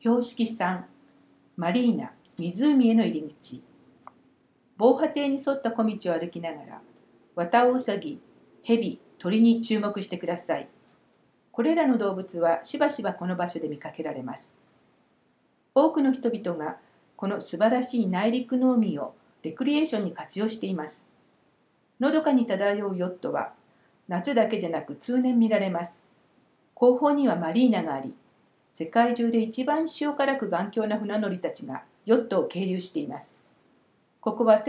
標識3、マリーナ、湖への入り口。防波堤に沿った小道を歩きながら、綿尾ウサギ、ヘビ、鳥に注目してください。これらの動物はしばしばこの場所で見かけられます。多くの人々がこの素晴らしい内陸の海をレクリエーションに活用しています。のどかに漂うヨットは夏だけでなく通年見られます。後方にはマリーナがあり、世界中で一番塩辛く頑強な船乗りたちがヨットを係留しています。ここは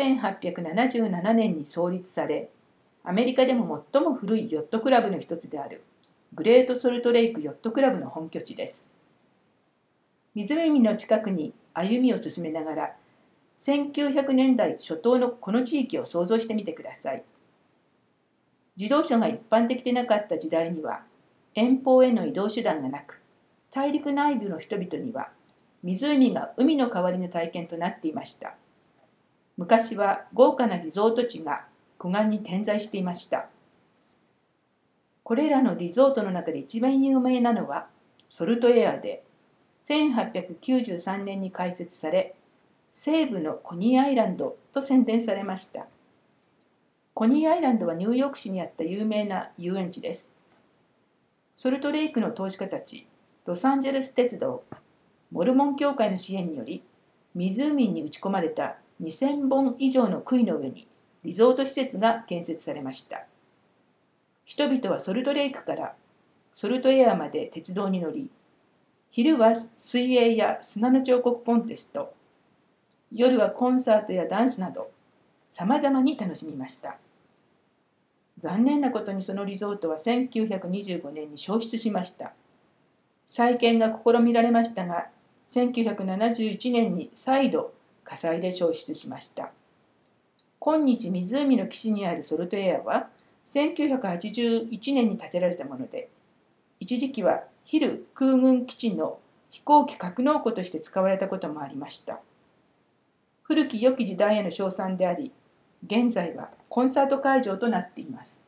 1877年に創立され、アメリカでも最も古いヨットクラブの一つであるグレートソルトレイクヨットクラブの本拠地です。湖の近くに歩みを進めながら、1900年代初頭のこの地域を想像してみてください。自動車が一般的でなかった時代には、遠方への移動手段がなく、大陸内部の人々には湖が海の代わりの体験となっていました。昔は豪華なリゾート地が湖岸に点在していました。これらのリゾートの中で一番有名なのはソルトエアで、1893年に開設され、西部のコニーアイランドと宣伝されました。コニーアイランドはニューヨーク市にあった有名な遊園地です。ソルトレイクの投資家たち、ロサンゼルス鉄道、モルモン教会の支援により、湖に打ち込まれた2000本以上の杭の上にリゾート施設が建設されました。人々はソルトレイクからソルトエアまで鉄道に乗り、昼は水泳や砂の彫刻コンテスト、夜はコンサートやダンスなど、さまざまに楽しみました。残念なことにそのリゾートは1925年に消失しました。再建が試みられましたが、1971年に再度火災で消失しました。今日湖の岸にあるソルトエアは1981年に建てられたもので、一時期はヒル空軍基地の飛行機格納庫として使われたこともありました。古き良き時代への称賛であり、現在はコンサート会場となっています。